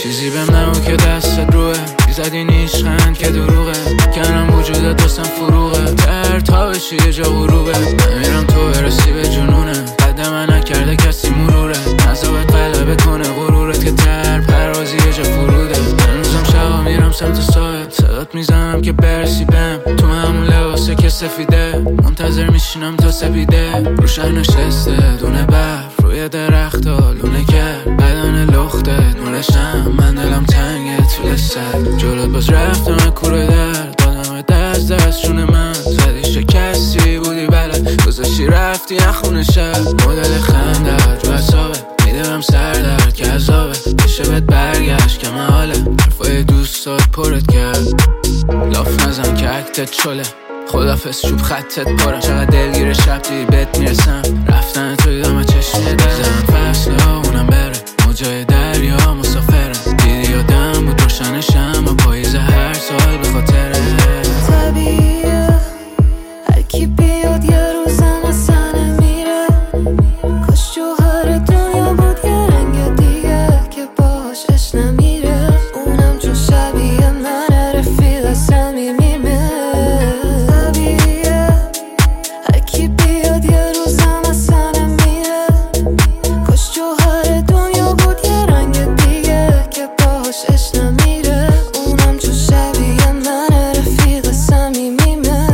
چیزی بهم نمون که دستت روه بیزدی نیشخند که دروغه کنم وجودت واسم فروغه تر تا بشی یه جا غروبه نمیرم تو برسی به جنونه قد من نکرده کسی مروره نزابت غلبه کنه غرورت که تر پرازی یه جا فروده هنوزم شبا میرم سمت ساحل صدات میزنم که برسی بهم تو همون لباسه که سفیده منتظر میشینم تا سپیده روشن نشسته دونه برف روی درخت ها لونه کرد بدن لخته نورشم من دلم تنگه طول سر جلوت باز رفتم کوره درد دادم دست شونه من زدی شکستی بودی بلد گذاشتی رفتی نخونه شب مدل خندت رو حسابه میدونم سردرد که عذابه بشه بهت برگشت که محاله حرفای دوستات پرت کرد لاف نزن که اکتت چله خدافز چوب خطت پارم چقدر دلگیر شب دیر بهت میرسم رفتن تو دیدم از چشمی درم فصله ها اونم بره موجای دریا مسافرم دیدی یادم بود روشنشم و پاییز هر سال به خاطره طبیعیه هر کی بیاد یه روزم اصلا نمیره کاش جوهر دنیا بود یه رنگ دیگه که باش عشق نمیره اونم چون شبیه منه رفیق صمیمیمه طبیعیه هر کی بیاد یه روزم اصلا نمیره کاش جوهر دنیا بود یه رنگ دیگه که باش عشق نمیره اونم چون شبیه منه رفیق صمیمیمه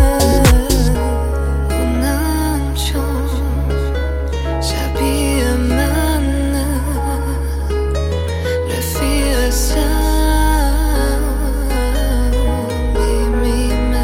اونم چون شبیه منه رفیق صمیمیمه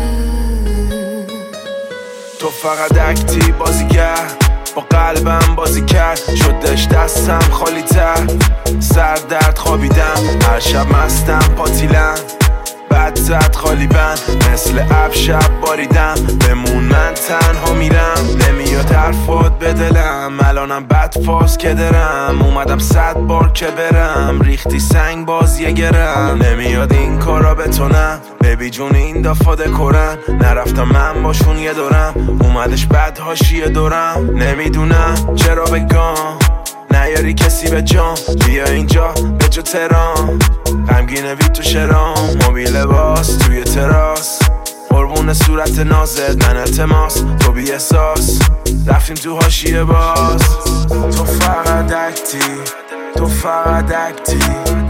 تو فقط اکتی بازیگر با قلبم بازی کرد شدش دستم خالی تر سر درد خوابیدم هر شب مستم پاتیلم بعد زد خالی بند مثل اب شب باریدم بمون من تنها میرم نمیاد حرفات به دلم الانم بد فاز که درم اومدم 100 بار که برم ریختی سنگ باز یه گرم نمیاد این کارا بتونم بیبی جون این دفعه دکورن نرفتم من باشون یه دورم اومدش بد هاشیه دورم نمیدونم چرا بگم نیاری کسی به جام بیا اینجا به جا ترام غمگینه بی تو شرام موبیل باز توی تراس قربون صورت نازت من التماس تو بی احساس رفتیم تو حاشیه باز تو فقط اکتی تو فقط اکتی